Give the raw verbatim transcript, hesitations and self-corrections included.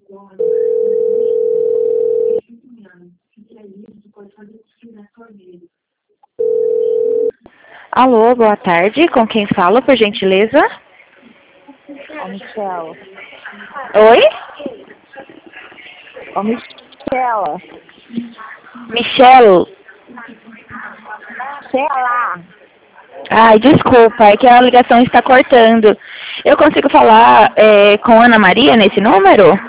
Alô, boa tarde. Com quem falo, por gentileza? Ô, Michela. Oi? Ô, Michela. Michelle. Michela. Ai, desculpa, é que a ligação está cortando. Eu consigo falar é, com Ana Maria nesse número?